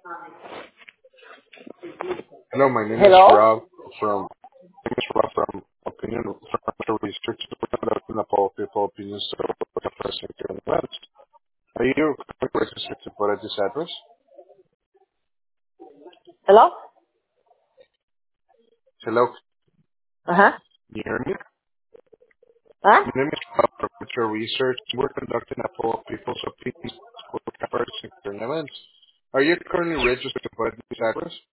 Hello, my name is Hello? Rob from Opinion from Research. We're conducting a poll of people opinions to the person in the event. Are you registered to put at this address? Hello? Hello, Uh-huh. can you hear me? Huh? My name is Rob from Metro Research. We're conducting a poll of people's opinions to the person in the event. Are you currently registered to put at this address?